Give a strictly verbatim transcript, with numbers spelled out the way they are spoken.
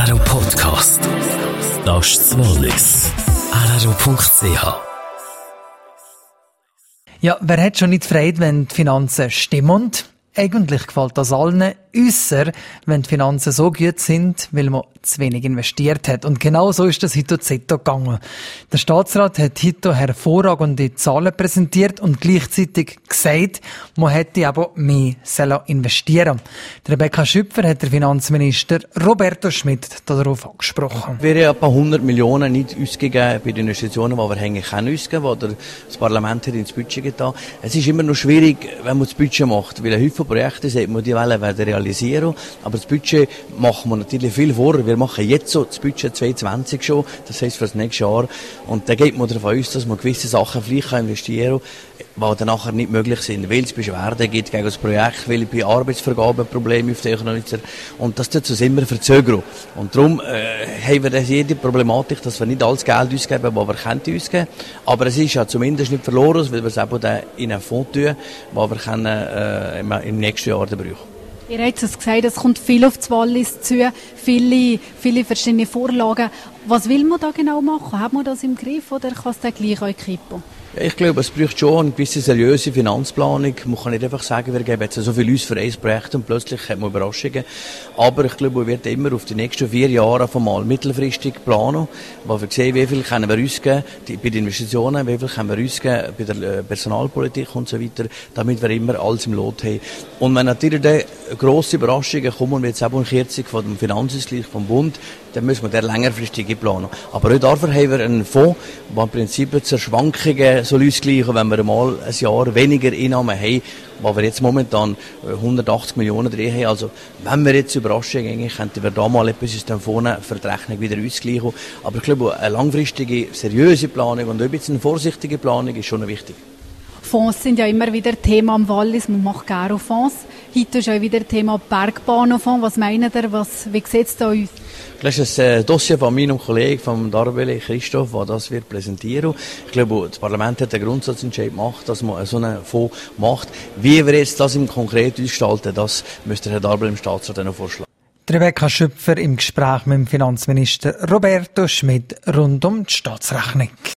R R O Podcast. Das ist das Wallis. R R O Punkt C H. Ja, wer hat schon nicht Freude, wenn die Finanzen stimmen? Eigentlich gefällt das allen, ausser wenn die Finanzen so gut sind, weil man zu wenig investiert hat. Und genau so ist das heute Zetto gegangen. Der Staatsrat hat heute hervorragende Zahlen präsentiert und gleichzeitig gesagt, man hätte aber mehr investieren sollen. Rebecca Schüpfer hat der Finanzminister Roberto Schmidt darauf angesprochen. Wir haben ein paar hundert Millionen nicht ausgegeben bei den Investitionen, die wir eigentlich können ausgeben können, die das Parlament hat ins Budget getan. Es ist immer noch schwierig, wenn man das Budget macht, weil ein Haufen Projekte sagt man, die wollen werden realisieren, aber das Budget machen wir natürlich viel vor. Wir machen jetzt so das Budget zwanzig zwanzig schon, das heisst für das nächste Jahr, und da geht man davon aus, dass man gewisse Sachen vielleicht investieren kann, die dann nachher nicht möglich sind, weil es Beschwerden gibt gegen das Projekt, weil bei Arbeitsvergaben Probleme auftauchen und das tut uns immer verzögern. Und darum äh, haben wir jede Problematik, dass wir nicht alles Geld ausgeben, was wir können ausgeben. Aber es ist ja zumindest nicht verloren, weil wir es eben in einen Fonds tun, den wir können, äh, im, im nächsten Jahr brauchen. Ihr habt es gesagt, es kommt viel auf das Wallis zu, viele, viele verschiedene Vorlagen. Was will man da genau machen? Hat man das im Griff oder kann es dann gleich auch kippen? Ja, ich glaube, es braucht schon eine gewisse seriöse Finanzplanung. Man kann nicht einfach sagen, wir geben jetzt so viel aus für ein Projekt und plötzlich hat man Überraschungen. Aber ich glaube, man wird immer auf die nächsten vier Jahre einfach mal mittelfristig planen, wo wir sehen, wie viel können wir ausgeben die, bei den Investitionen, wie viel können wir ausgeben bei der Personalpolitik und so weiter, damit wir immer alles im Lot haben. Und wenn natürlich dann grosse Überraschungen kommen, wie jetzt eben eine Kürzung von dem Finanzausgleich vom Bund, dann müssen wir der längerfristige planen. Aber auch dafür haben wir einen Fonds, der im Prinzip zur Schwankungen soll ausgleichen, wenn wir mal ein Jahr weniger Einnahmen haben, wo wir jetzt momentan hundertachtzig Millionen drin haben. Also, wenn wir jetzt Überraschungen haben, könnten wir da mal etwas aus dem Fonds für die Rechnung wieder ausgleichen. Aber ich glaube, eine langfristige, seriöse Planung und ein bisschen eine vorsichtige Planung ist schon wichtig. Fonds sind ja immer wieder Thema am Wallis. Man macht gerne Fonds. Heute ist auch wieder Thema Bergbahnfonds. Was meint ihr? Was, wie sieht es da aus? Das ist ein Dossier von meinem Kollegen, von Darbeli Christoph, der das wird präsentieren. Ich glaube, das Parlament hat einen Grundsatzentscheid gemacht, dass man so einen Fonds macht. Wie wir jetzt das im Konkret ausgestalten, das müsste Herr Darbeli im Staatsrat noch vorschlagen. Rebecca Schüpfer im Gespräch mit dem Finanzminister Roberto Schmidt rund um die Staatsrechnung.